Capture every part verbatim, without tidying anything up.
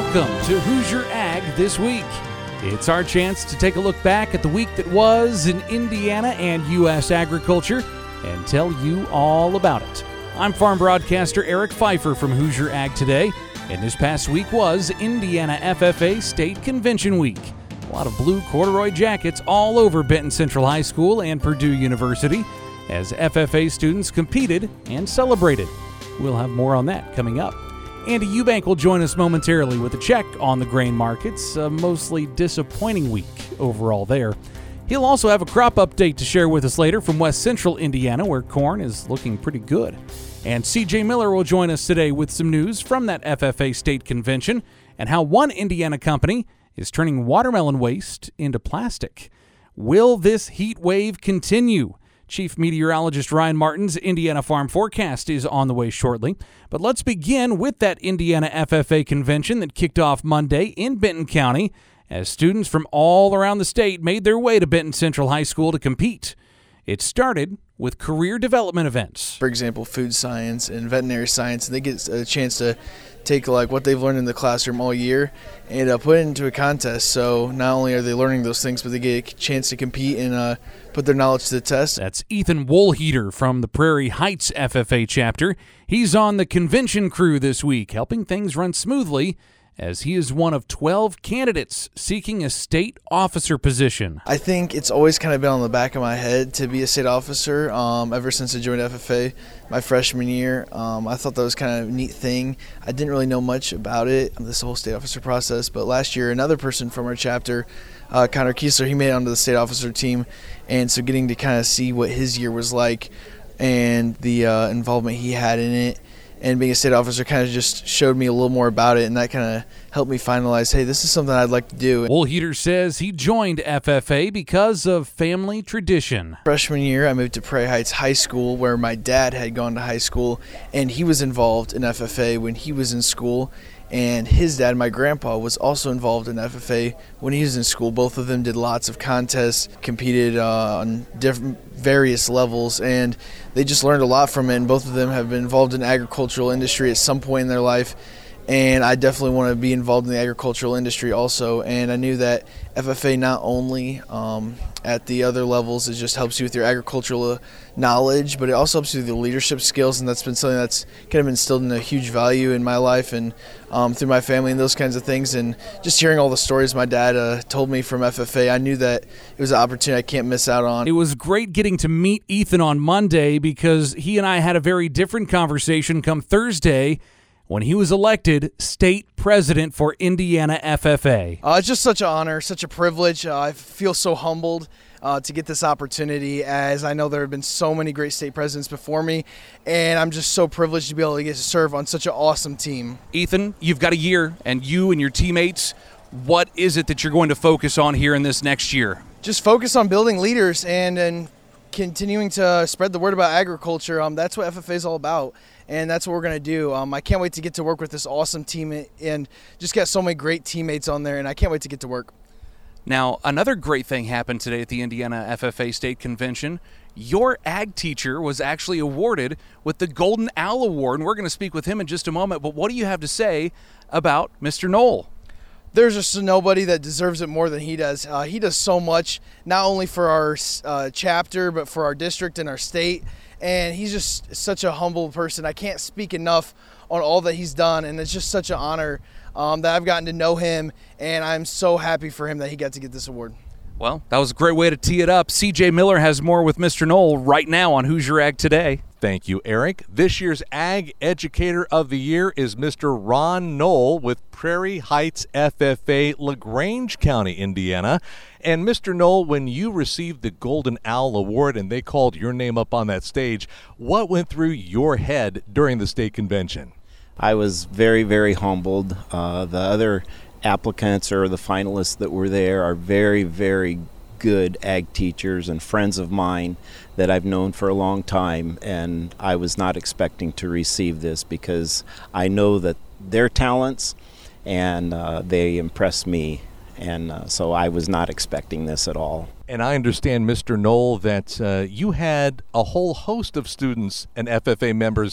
Welcome to Hoosier Ag This Week. It's our chance to take a look back at the week that was in Indiana and U S agriculture and tell you all about it. I'm farm broadcaster Eric Pfeiffer from Hoosier Ag Today, and this past week was Indiana F F A State Convention Week. A lot of blue corduroy jackets all over Benton Central High School and Purdue University as F F A students competed and celebrated. We'll have more on that coming up. Andy Eubank will join us momentarily with a check on the grain markets, a mostly disappointing week overall there. He'll also have a crop update to share with us later from West Central Indiana, where corn is looking pretty good. And C J Miller will join us today with some news from that F F A State Convention and how one Indiana company is turning watermelon waste into plastic. Will this heat wave continue? Chief Meteorologist Ryan Martin's Indiana Farm Forecast is on the way shortly. But let's begin with that Indiana F F A convention that kicked off Monday in Benton County as students from all around the state made their way to Benton Central High School to compete. It started with career development events. For example, food science and veterinary science, they get a chance to take like what they've learned in the classroom all year and uh, put it into a contest. So not only are they learning those things, but they get a chance to compete and uh, put their knowledge to the test. That's Ethan Woolheater from the Prairie Heights F F A chapter. He's on the convention crew this week, helping things run smoothly as he is one of twelve candidates seeking a state officer position. I think it's always kind of been on the back of my head to be a state officer um, ever since I joined F F A my freshman year. Um, I thought that was kind of a neat thing. I didn't really know much about it, this whole state officer process, but last year another person from our chapter, uh, Connor Kiesler, he made it onto the state officer team, and so getting to kind of see what his year was like and the uh, involvement he had in it, and being a state officer kind of just showed me a little more about it, and that kind of helped me finalize, hey, this is something I'd like to do. Woolheater says he joined F F A because of family tradition. Freshman year, I moved to Prairie Heights High School, where my dad had gone to high school, and he was involved in F F A when he was in school. And his dad, my grandpa, was also involved in F F A when he was in school. Both of them did lots of contests, competed uh, on different various levels, and they just learned a lot from it. And both of them have been involved in the agricultural industry at some point in their life. And I definitely want to be involved in the agricultural industry also. And I knew that F F A not only um, at the other levels, it just helps you with your agricultural knowledge, but it also helps you with your leadership skills. And that's been something that's kind of instilled in a huge value in my life and um, through my family and those kinds of things. And just hearing all the stories my dad uh, told me from F F A, I knew that it was an opportunity I can't miss out on. It was great getting to meet Ethan on Monday because he and I had a very different conversation come Thursday when he was elected state president for Indiana F F A. Uh, it's just such an honor, such a privilege. Uh, I feel so humbled uh, to get this opportunity, as I know there have been so many great state presidents before me, and I'm just so privileged to be able to get to serve on such an awesome team. Ethan, you've got a year, and you and your teammates, what is it that you're going to focus on here in this next year? Just focus on building leaders and, and continuing to spread the word about agriculture. Um, that's what F F A is all about. And that's what we're going to do. Um, I can't wait to get to work with this awesome team and just got so many great teammates on there, and I can't wait to get to work. Now, another great thing happened today at the Indiana F F A State Convention. Your ag teacher was actually awarded with the Golden Owl Award, and we're going to speak with him in just a moment. But what do you have to say about Mister Knoll? There's just nobody that deserves it more than he does. Uh, he does so much, not only for our uh, chapter, but for our district and our state. And he's just such a humble person. I can't speak enough on all that he's done, and it's just such an honor um, that I've gotten to know him, and I'm so happy for him that he got to get this award. Well, that was a great way to tee it up. C J Miller has more with Mister Knoll right now on Hoosier Ag Today. Thank you, Eric. This year's Ag Educator of the Year is Mister Ron Knoll with Prairie Heights F F A, LaGrange County, Indiana. And Mister Knoll, when you received the Golden Owl Award and they called your name up on that stage, what went through your head during the state convention? I was very, very humbled. Uh, the other applicants or the finalists that were there are very, very good ag teachers and friends of mine that I've known for a long time, and I was not expecting to receive this because I know that their talents and uh, they impressed me, and uh, so I was not expecting this at all. And I understand, Mister Knoll, that uh, you had a whole host of students and F F A members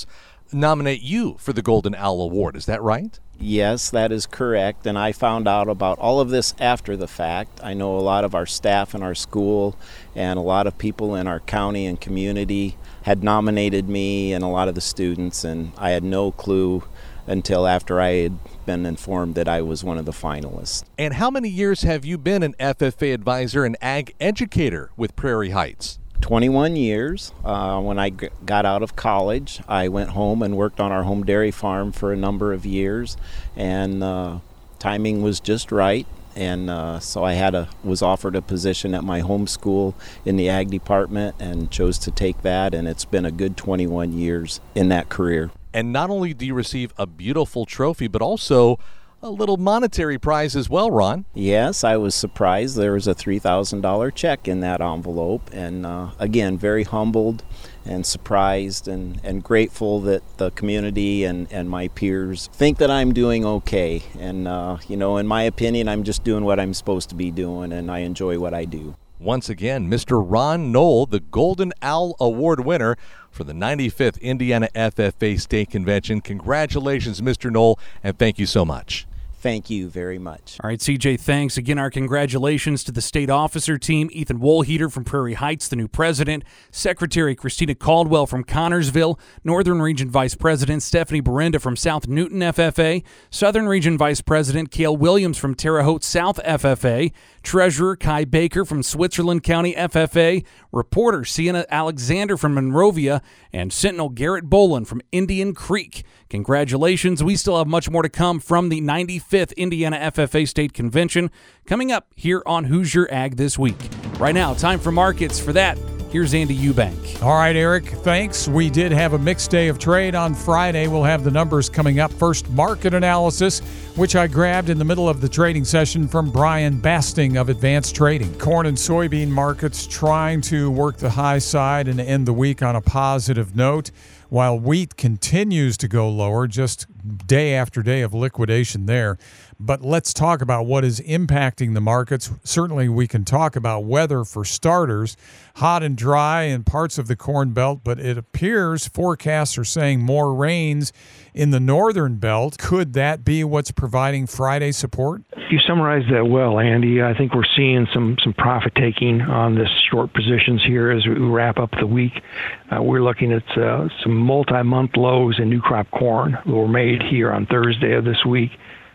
nominate you for the Golden Owl Award. Is that right? Yes, that is correct. And I found out about all of this after the fact. I know a lot of our staff in our school and a lot of people in our county and community had nominated me and a lot of the students, and I had no clue until after I had been informed that I was one of the finalists. And how many years have you been an F F A advisor and ag educator with Prairie Heights? twenty-one years. Uh, when I g- got out of college, I went home and worked on our home dairy farm for a number of years, and uh, timing was just right. And uh, so I had a was offered a position at my home school in the ag department and chose to take that, and it's been a good twenty-one years in that career. And not only do you receive a beautiful trophy, but also a little monetary prize as well, Ron. Yes, I was surprised. There was a three thousand dollars check in that envelope. And uh, again, very humbled and surprised and, and grateful that the community and, and my peers think that I'm doing okay. And, uh, you know, in my opinion, I'm just doing what I'm supposed to be doing, and I enjoy what I do. Once again, Mister Ron Knoll, the Golden Owl Award winner for the ninety-fifth Indiana F F A State Convention. Congratulations, Mister Knoll, and thank you so much. Thank you very much. All right, C J, thanks. Again, our congratulations to the state officer team, Ethan Wohlheater from Prairie Heights, the new president, Secretary Christina Caldwell from Connorsville, Northern Region Vice President Stephanie Berenda from South Newton F F A, Southern Region Vice President Cale Williams from Terre Haute South F F A, Treasurer Kai Baker from Switzerland County F F A, reporter Sienna Alexander from Monrovia, and Sentinel Garrett Boland from Indian Creek. Congratulations. We still have much more to come from the ninety-fifth Indiana F F A State Convention coming up here on Hoosier Ag This Week. Right now, time for markets. For that, here's Andy Eubank. All right, Eric, thanks. We did have a mixed day of trade on Friday. We'll have the numbers coming up. First, market analysis, which I grabbed in the middle of the trading session from Brian Basting of Advanced Trading. Corn and soybean markets trying to work the high side and end the week on a positive note, while wheat continues to go lower, just day after day of liquidation there. But let's talk about what is impacting the markets. Certainly we can talk about weather for starters, hot and dry in parts of the Corn Belt, but it appears forecasts are saying more rains in the Northern Belt. Could that be what's providing Friday support? You summarized that well, Andy. I think we're seeing some, some profit taking on this short positions here as we wrap up the week. Uh, we're looking at uh, some multi-month lows in new crop corn that were made here on Thursday of this week.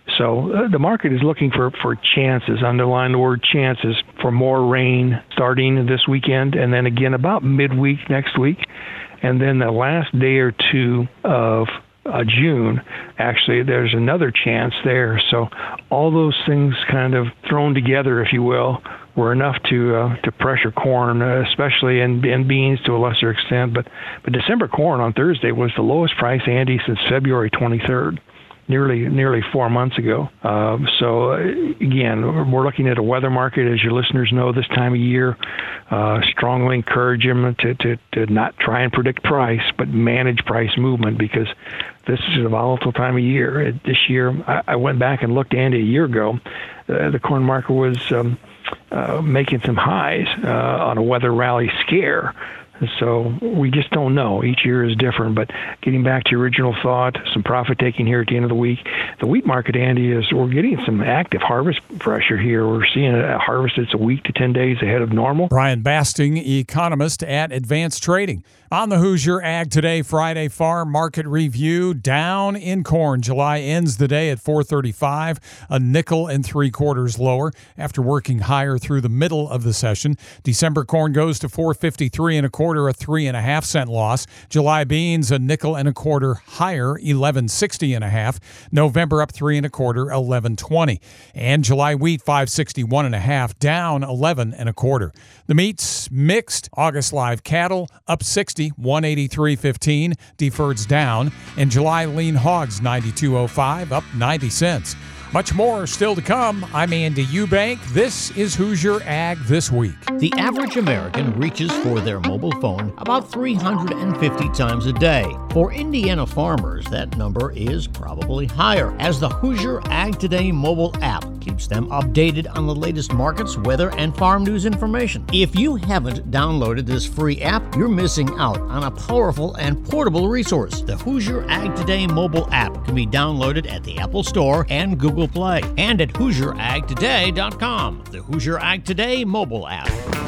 So uh, the market is looking for, for chances, underline the word chances, for more rain starting this weekend and then again about midweek next week. And then the last day or two of uh, June, actually, there's another chance there. So all those things kind of thrown together, if you will, were enough to uh, to pressure corn, uh, especially and, and beans to a lesser extent. But, but December corn on Thursday was the lowest price, Andy, since February twenty-third. Nearly, nearly four months ago. Uh, so, uh, again, we're looking at a weather market, as your listeners know, this time of year. Uh, strongly encourage them to, to, to not try and predict price, but manage price movement, because this is a volatile time of year. It, this year, I, I went back and looked, Andy, a year ago. Uh, the corn market was um, uh, making some highs uh, on a weather rally scare. So we just don't know. Each year is different. But getting back to your original thought, some profit taking here at the end of the week. The wheat market, Andy, is we're getting some active harvest pressure here. We're seeing a harvest that's a week to ten days ahead of normal. Brian Basting, economist at Advanced Trading. On the Hoosier Ag Today Friday Farm Market Review, down in corn. July ends the day at four thirty-five, a nickel and three quarters lower after working higher through the middle of the session. December corn goes to four fifty-three and a quarter, a three and a half cent loss. July beans, a nickel and a quarter higher, eleven sixty and a half. November up three and a quarter, eleven twenty. And July wheat, five sixty-one and a half, down eleven and a quarter. The meats mixed. August live cattle up sixty, one eighty-three fifteen. Deferreds down. And July lean hogs, ninety-two oh five, up ninety cents. Much more still to come. I'm Andy Eubank. This is Hoosier Ag This Week. The average American reaches for their mobile phone about three hundred fifty times a day. For Indiana farmers, that number is probably higher, as the Hoosier Ag Today mobile app keeps them updated on the latest markets, weather, and farm news information. If you haven't downloaded this free app, you're missing out on a powerful and portable resource. The Hoosier Ag Today mobile app can be downloaded at the Apple Store and Google Play, and at Hoosier Ag Today dot com. The Hoosier Ag Today mobile app.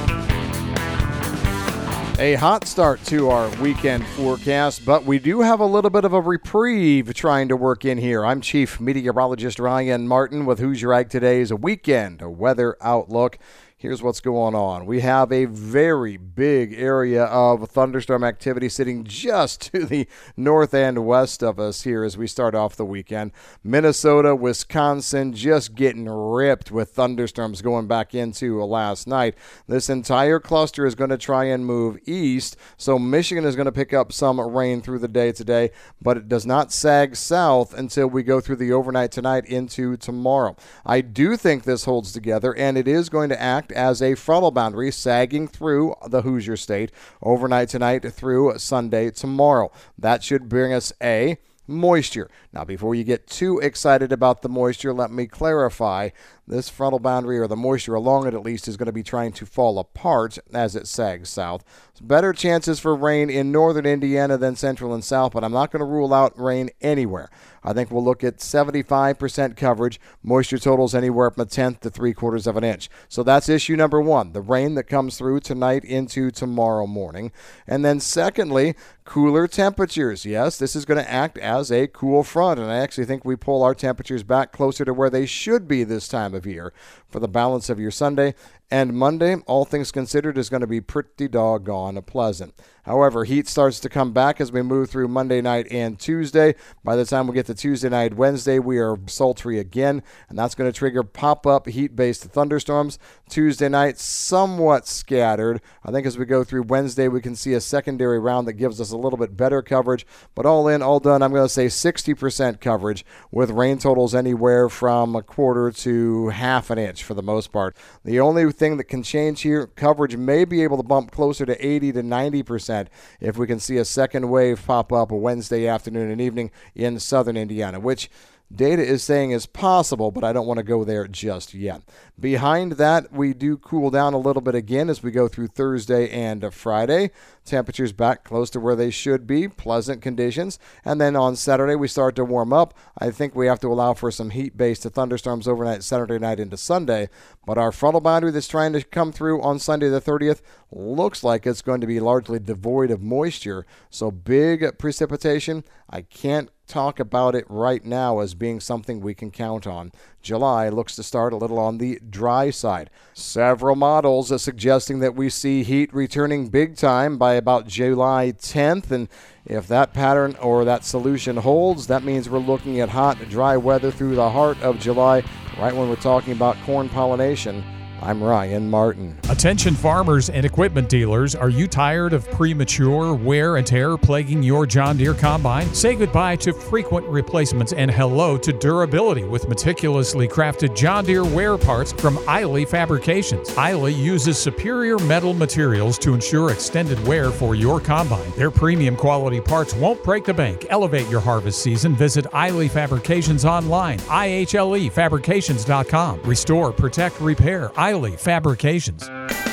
A hot start to our weekend forecast, but we do have a little bit of a reprieve trying to work in here. I'm Chief Meteorologist Ryan Martin with Hoosier Ag Today's weekend weather outlook. Here's what's going on. We have a very big area of thunderstorm activity sitting just to the north and west of us here as we start off the weekend. Minnesota, Wisconsin just getting ripped with thunderstorms going back into last night. This entire cluster is going to try and move east, so Michigan is going to pick up some rain through the day today, but it does not sag south until we go through the overnight tonight into tomorrow. I do think this holds together, and it is going to act as a frontal boundary sagging through the Hoosier State overnight tonight through Sunday tomorrow. That should bring us a moisture. Now, before you get too excited about the moisture, let me clarify. This frontal boundary, or the moisture along it at least, is going to be trying to fall apart as it sags south. Better chances for rain in northern Indiana than central and south, but I'm not going to rule out rain anywhere. I think we'll look at seventy-five percent coverage, moisture totals anywhere from a tenth to three quarters of an inch. So that's issue number one, the rain that comes through tonight into tomorrow morning. And then secondly, cooler temperatures. Yes, this is going to act as a cool front, and I actually think we pull our temperatures back closer to where they should be this time of year for the balance of your Sunday. And Monday, all things considered, is going to be pretty doggone pleasant. However, heat starts to come back as we move through Monday night and Tuesday. By the time we get to Tuesday night, Wednesday, we are sultry again, and that's going to trigger pop-up heat-based thunderstorms. Tuesday night, somewhat scattered. I think as we go through Wednesday, we can see a secondary round that gives us a little bit better coverage. But all in, all done, I'm going to say sixty percent coverage with rain totals anywhere from a quarter to half an inch for the most part. The only thing that can change here, coverage may be able to bump closer to eighty to ninety percent if we can see a second wave pop up a Wednesday afternoon and evening in southern Indiana, which data is saying is possible, but I don't want to go there just yet. Behind that, we do cool down a little bit again as we go through Thursday and Friday. Temperatures back close to where they should be, pleasant conditions. And then on Saturday, we start to warm up. I think we have to allow for some heat-based thunderstorms overnight Saturday night into Sunday. But our frontal boundary that's trying to come through on Sunday the thirtieth looks like it's going to be largely devoid of moisture. So big precipitation, I can't talk about it right now as being something we can count on. July looks to start a little on the dry side. Several models are suggesting that we see heat returning big time by about July tenth, and if that pattern or that solution holds, that means we're looking at hot, dry weather through the heart of July, right when we're talking about corn pollination. I'm Ryan Martin. Attention farmers and equipment dealers, are you tired of premature wear and tear plaguing your John Deere combine? Say goodbye to frequent replacements and hello to durability with meticulously crafted John Deere wear parts from Eiley Fabrications. Eiley uses superior metal materials to ensure extended wear for your combine. Their premium quality parts won't break the bank. Elevate your harvest season. Visit Eiley Fabrications online, I H L E fabrications dot com. Restore, protect, repair. Eiley Fabrications.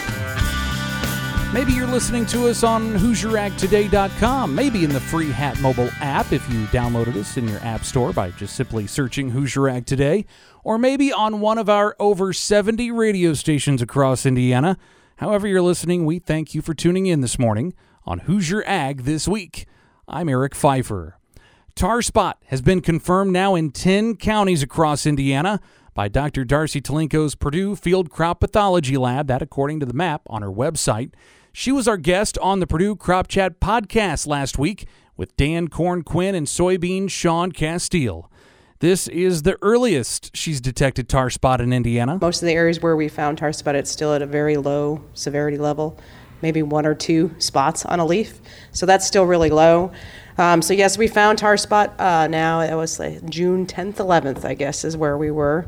Maybe you're listening to us on Hoosier Ag Today dot com, maybe in the free Hat mobile app if you downloaded us in your app store by just simply searching Hoosier Ag Today, or maybe on one of our over seventy radio stations across Indiana. However you're listening, we thank you for tuning in this morning on Hoosier Ag This Week. I'm Eric Pfeiffer. Tar spot has been confirmed now in ten counties across Indiana by Doctor Darcy Talenko's Purdue Field Crop Pathology Lab, that according to the map on her website. She was our guest on the Purdue Crop Chat podcast last week with Dan Corn Quinn and soybean Sean Castile. This is the earliest she's detected tar spot in Indiana. Most of the areas where we found tar spot, it's still at a very low severity level, maybe one or two spots on a leaf. So that's still really low. Um, so yes, we found tar spot uh, now. It was like June tenth, eleventh, I guess, is where we were.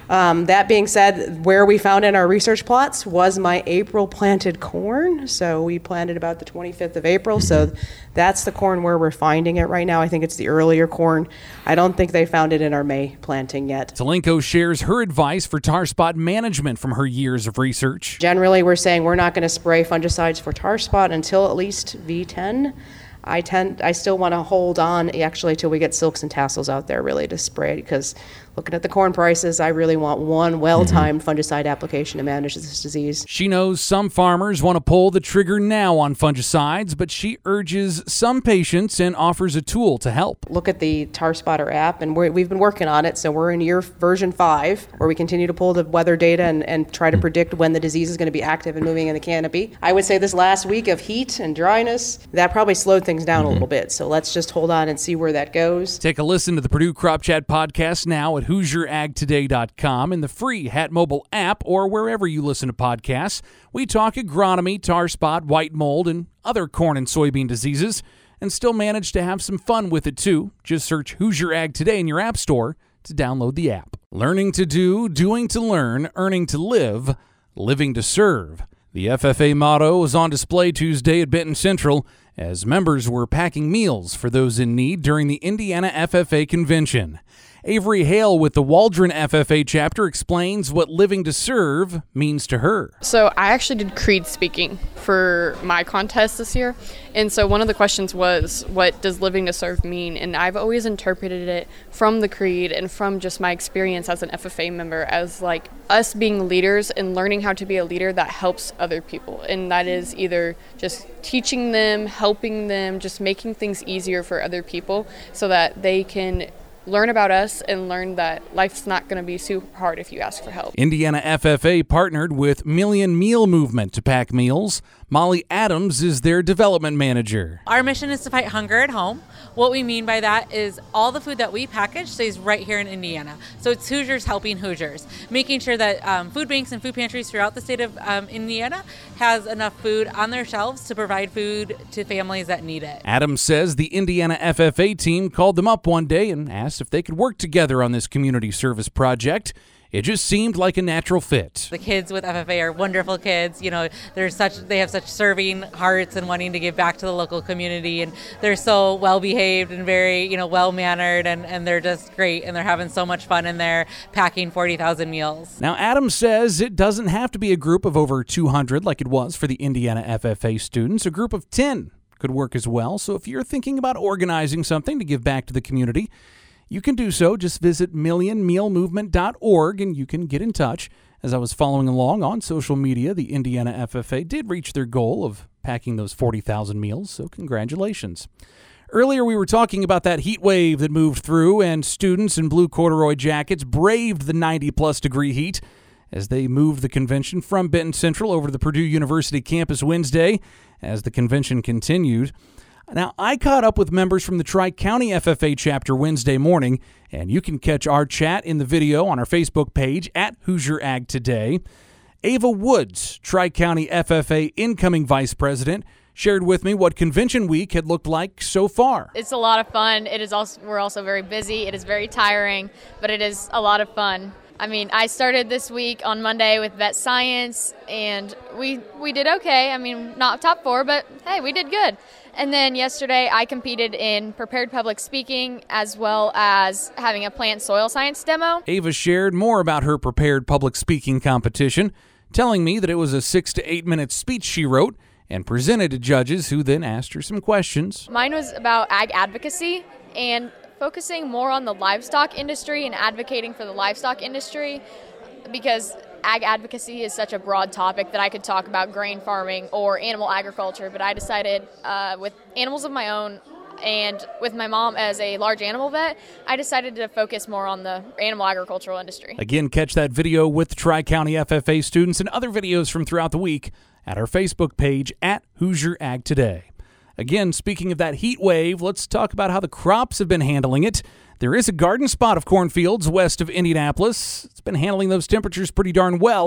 Um, that being said, where we found in our research plots was my April planted corn. So we planted about the twenty-fifth of April. So that's the corn where we're finding it right now. I think it's the earlier corn. I don't think they found it in our May planting yet. Zelenko shares her advice for tar spot management from her years of research. Generally, we're saying we're not going to spray fungicides for tar spot until at least V ten. I tend, I still want to hold on actually till we get silks and tassels out there really to spray it, because looking at the corn prices, I really want one well-timed mm-hmm. fungicide application to manage this disease. She knows some farmers want to pull the trigger now on fungicides, but she urges some patience and offers a tool to help. Look at the Tar Spotter app, and we're, we've been working on it, so we're in year version five, where we continue to pull the weather data and, and try to predict when the disease is going to be active and moving in the canopy. I would say this last week of heat and dryness, that probably slowed things down mm-hmm. a little bit, so let's just hold on and see where that goes. Take a listen to the Purdue Crop Chat podcast now at Hoosier Ag Today dot com in the free Hat Mobile app or wherever you listen to podcasts. We talk agronomy, tar spot, white mold, and other corn and soybean diseases, and still manage to have some fun with it too. Just search Hoosier Ag Today in your app store to download the app. Learning to do, doing to learn, earning to live, living to serve. The F F A motto was on display Tuesday at Benton Central as members were packing meals for those in need during the Indiana F F A convention. Avery Hale with the Waldron F F A chapter explains what living to serve means to her. So I actually did creed speaking for my contest this year. And so one of the questions was, what does living to serve mean? And I've always interpreted it from the creed and from just my experience as an F F A member as like us being leaders and learning how to be a leader that helps other people. And that is either just teaching them, helping them, just making things easier for other people so that they can learn about us and learn that life's not going to be super hard if you ask for help. Indiana F F A partnered with Million Meal Movement to pack meals. Molly Adams is their development manager. Our mission is to fight hunger at home. What we mean by that is all the food that we package stays right here in Indiana. So it's Hoosiers helping Hoosiers, making sure that um, food banks and food pantries throughout the state of um, Indiana has enough food on their shelves to provide food to families that need it. Adams says the Indiana F F A team called them up one day and asked if they could work together on this community service project. It just seemed like a natural fit. The kids with F F A are wonderful kids. You know, they're such they have such serving hearts and wanting to give back to the local community, and they're so well behaved and very, you know, well mannered, and, and they're just great, and they're having so much fun in there packing forty thousand meals. Now, Adams says it doesn't have to be a group of over two hundred like it was for the Indiana F F A students. A group of ten could work as well. So if you're thinking about organizing something to give back to the community, you can do so. Just visit million meal movement dot org and you can get in touch. As I was following along on social media, the Indiana F F A did reach their goal of packing those forty thousand meals, so congratulations. Earlier, we were talking about that heat wave that moved through, and students in blue corduroy jackets braved the ninety-plus degree heat as they moved the convention from Benton Central over to the Purdue University campus Wednesday as the convention continued. Now, I caught up with members from the Tri-County F F A chapter Wednesday morning, and you can catch our chat in the video on our Facebook page at Hoosier Ag Today. Ava Woods, Tri-County F F A incoming vice president, shared with me what convention week had looked like so far. It's a lot of fun. It is also we're also very busy. It is very tiring, but it is a lot of fun. I mean, I started this week on Monday with vet science, and we we did okay. I mean, not top four, but hey, we did good. And then yesterday I competed in prepared public speaking as well as having a plant soil science demo. Ava shared more about her prepared public speaking competition, telling me that it was a six to eight minute speech she wrote and presented to judges who then asked her some questions. Mine was about ag advocacy and focusing more on the livestock industry and advocating for the livestock industry, because ag advocacy is such a broad topic that I could talk about grain farming or animal agriculture, but I decided uh, with animals of my own and with my mom as a large animal vet, I decided to focus more on the animal agricultural industry. Again, catch that video with the Tri-County F F A students and other videos from throughout the week at our Facebook page at Hoosier Ag Today. Again, speaking of that heat wave, let's talk about how the crops have been handling it. There is a garden spot of cornfields west of Indianapolis. It's been handling those temperatures pretty darn well.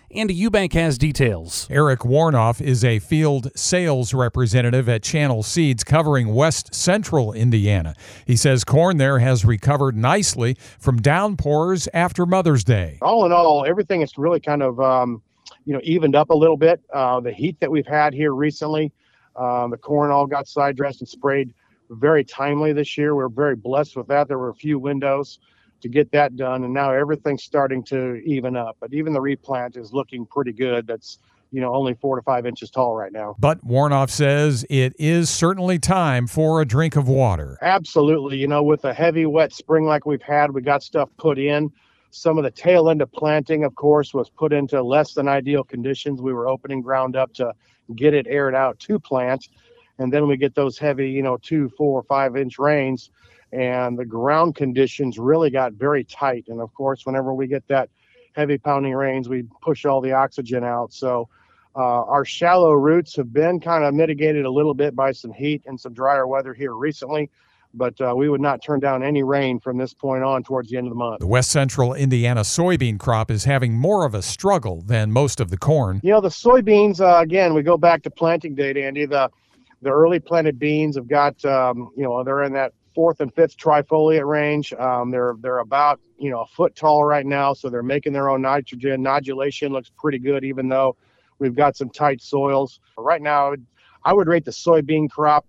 Andy Eubank has details. Eric Warnoff is a field sales representative at Channel Seeds covering West Central Indiana. He says corn there has recovered nicely from downpours after Mother's Day. All in all, everything is really kind of um, you know, evened up a little bit. Uh, the heat that we've had here recently, uh, the corn all got side dressed and sprayed very timely this year. We're very blessed with that. There were a few windows to get that done, and now everything's starting to even up. But even the replant is looking pretty good. That's, you know, only four to five inches tall right now. But Warnoff says it is certainly time for a drink of water. Absolutely. You know, with a heavy, wet spring like we've had, we got stuff put in. Some of the tail end of planting, of course, was put into less than ideal conditions. We were opening ground up to get it aired out to plant. And then we get those heavy, you know, two, four, five inch rains. And the ground conditions really got very tight. And of course, whenever we get that heavy pounding rains, we push all the oxygen out. So uh, our shallow roots have been kind of mitigated a little bit by some heat and some drier weather here recently. But uh, we would not turn down any rain from this point on towards the end of the month. The West Central Indiana soybean crop is having more of a struggle than most of the corn. You know, the soybeans, uh, again, we go back to planting date, Andy. The, the early planted beans have got, um, you know, they're in that fourth and fifth trifoliate range. Um, they're they're about, you know, a foot tall right now, so they're making their own nitrogen. Nodulation looks pretty good, even though we've got some tight soils. Right now, I would rate the soybean crop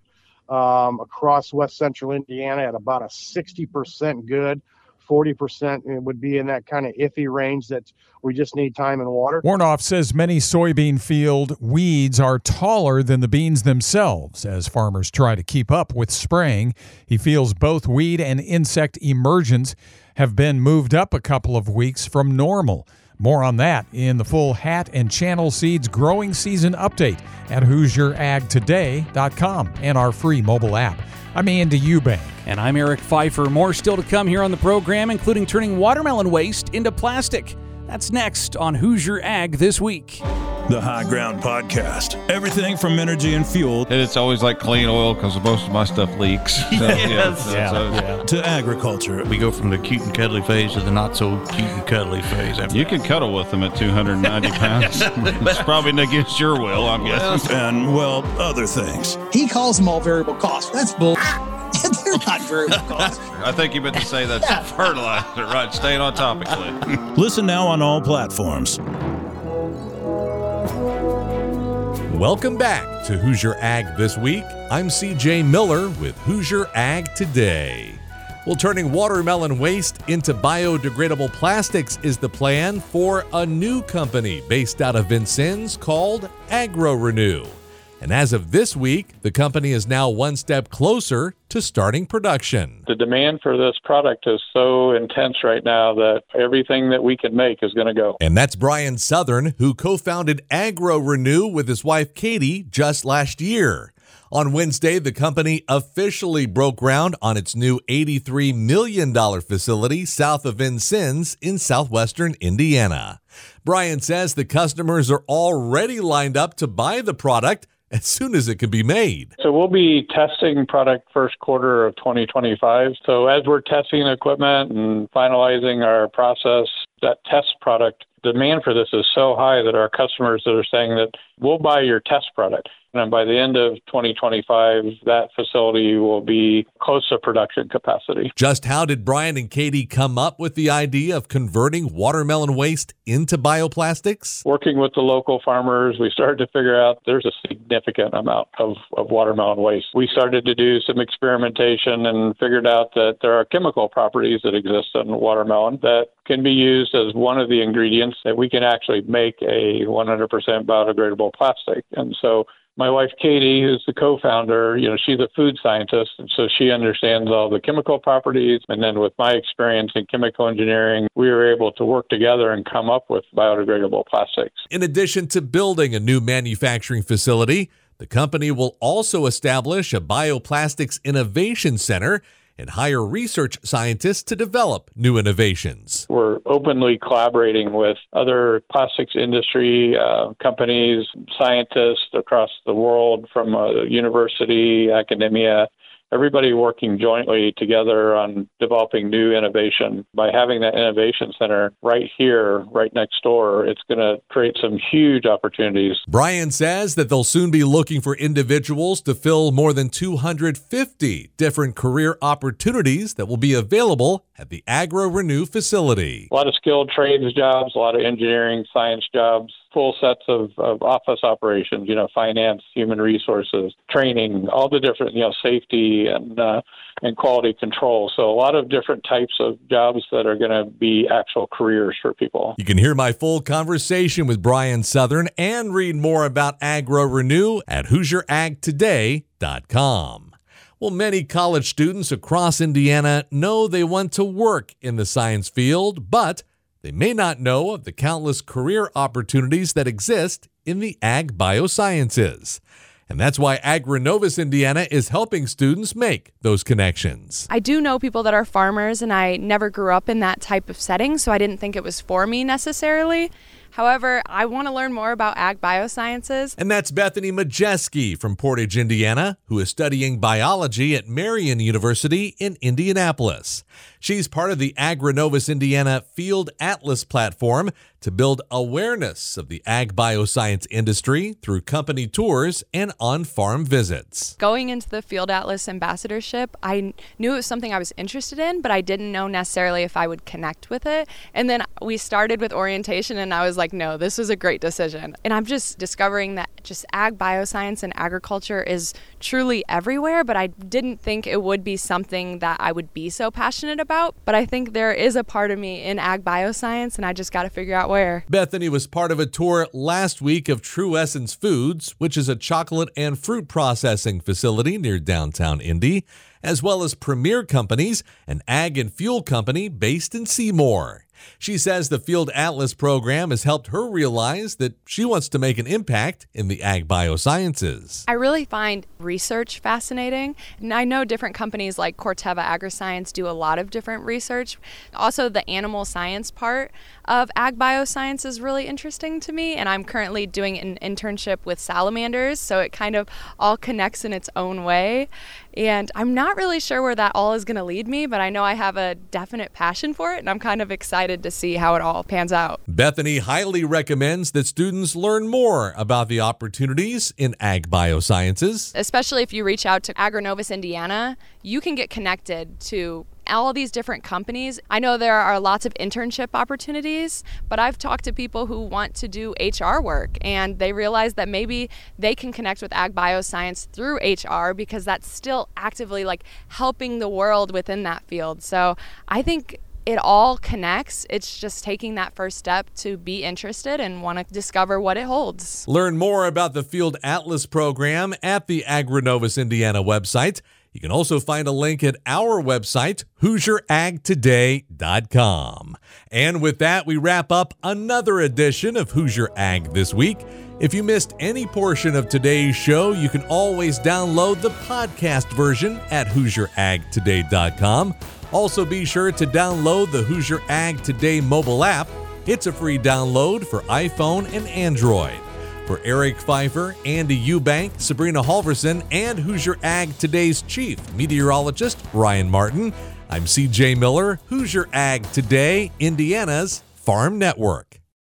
um, across West Central Indiana at about a sixty percent good. forty percent would be in that kind of iffy range that we just need time and water. Warnoff says many soybean field weeds are taller than the beans themselves as farmers try to keep up with spraying. He feels both weed and insect emergence have been moved up a couple of weeks from normal. More on that in the full Hat and Channel Seeds growing season update at Hoosier Ag Today dot com and our free mobile app. I'm Andy Eubank. And I'm Eric Pfeiffer. More still to come here on the program, including turning watermelon waste into plastic. That's next on Hoosier Ag This Week. The High Ground Podcast. Everything from energy and fuel. And it's always like clean oil because most of my stuff leaks. So, yes. yeah, yeah, so, yeah. To agriculture. We go from the cute and cuddly phase to the not so cute and cuddly phase. After you that. can cuddle with them at two hundred ninety pounds. It's probably against your will, I'm guessing. And, well, other things. He calls them all variable costs. That's bull. They're not variable costs. I think you meant to say that's yeah. fertilizer, right? Staying on topic, Clint. Listen now on all platforms. Welcome back to Hoosier Ag This Week. I'm C J Miller with Hoosier Ag Today. Well, turning watermelon waste into biodegradable plastics is the plan for a new company based out of Vincennes called AgroRenew. And as of this week, the company is now one step closer to starting production. The demand for this product is so intense right now that everything that we can make is going to go. And that's Brian Southern, who co-founded AgroRenew with his wife Katie just last year. On Wednesday, the company officially broke ground on its new eighty-three million dollars facility south of Vincennes in southwestern Indiana. Brian says the customers are already lined up to buy the product as soon as it can be made. So we'll be testing product first quarter of twenty twenty-five. So as we're testing equipment and finalizing our process, that test product, demand for this is so high that our customers that are saying that we'll buy your test product. And by the end of twenty twenty-five, that facility will be close to production capacity. Just how did Brian and Katie come up with the idea of converting watermelon waste into bioplastics? Working with the local farmers, we started to figure out there's a significant amount of, of watermelon waste. We started to do some experimentation and figured out that there are chemical properties that exist in watermelon that can be used as one of the ingredients that we can actually make a one hundred percent biodegradable plastic. And so my wife, Katie, who's the co-founder, you know, she's a food scientist, and so she understands all the chemical properties. And then with my experience in chemical engineering, we were able to work together and come up with biodegradable plastics. In addition to building a new manufacturing facility, the company will also establish a bioplastics innovation center and hire research scientists to develop new innovations. We're openly collaborating with other plastics industry uh, companies, scientists across the world from uh, university, academia, everybody working jointly together on developing new innovation. By having that innovation center right here, right next door, it's going to create some huge opportunities. Brian says that they'll soon be looking for individuals to fill more than two hundred fifty different career opportunities that will be available at the AgriRenew facility. A lot of skilled trades jobs, a lot of engineering, science jobs, full sets of, of office operations, you know, finance, human resources, training, all the different, you know, safety and uh, and quality control. So a lot of different types of jobs that are going to be actual careers for people. You can hear my full conversation with Brian Southern and read more about AgriRenew at Hoosier Ag Today dot com. Well, many college students across Indiana know they want to work in the science field, but they may not know of the countless career opportunities that exist in the ag biosciences. And that's why AgriNovus Indiana is helping students make those connections. I do know people that are farmers, and I never grew up in that type of setting, so I didn't think it was for me necessarily. However, I want to learn more about ag biosciences. And that's Bethany Majeski from Portage, Indiana, who is studying biology at Marian University in Indianapolis. She's part of the AgriNovus Indiana Field Atlas platform to build awareness of the ag bioscience industry through company tours and on-farm visits. Going into the Field Atlas ambassadorship, I knew it was something I was interested in, but I didn't know necessarily if I would connect with it. And then we started with orientation, and I was like, no, this was a great decision. And I'm just discovering that just ag bioscience and agriculture is truly everywhere, but I didn't think it would be something that I would be so passionate about. But I think there is a part of me in ag bioscience, and I just got to figure out where. Bethany was part of a tour last week of True Essence Foods, which is a chocolate and fruit processing facility near downtown Indy, as well as Premier Companies, an ag and fuel company based in Seymour. She says the Field Atlas program has helped her realize that she wants to make an impact in the ag biosciences. I really find research fascinating, and I know different companies like Corteva Agriscience do a lot of different research. Also, the animal science part of ag bioscience is really interesting to me, and I'm currently doing an internship with salamanders, so it kind of all connects in its own way. And I'm not really sure where that all is going to lead me, but I know I have a definite passion for it, and I'm kind of excited to see how it all pans out. Bethany highly recommends that students learn more about the opportunities in ag biosciences. Especially if you reach out to AgriNovus Indiana, you can get connected to all these different companies. I know there are lots of internship opportunities, but I've talked to people who want to do H R work, and they realize that maybe they can connect with ag bioscience through H R because that's still actively like helping the world within that field. So I think it all connects. It's just taking that first step to be interested and want to discover what it holds. Learn more about the Field Atlas program at the AgriNovus Indiana website. You can also find a link at our website, Hoosier Ag Today dot com. And with that, we wrap up another edition of Hoosier Ag This Week. If you missed any portion of today's show, you can always download the podcast version at Hoosier Ag Today dot com. Also, be sure to download the Hoosier Ag Today mobile app. It's a free download for iPhone and Android. For Eric Pfeiffer, Andy Eubank, Sabrina Halverson, and Hoosier Ag Today's chief meteorologist, Ryan Martin, I'm C J Miller, Hoosier Ag Today, Indiana's Farm Network.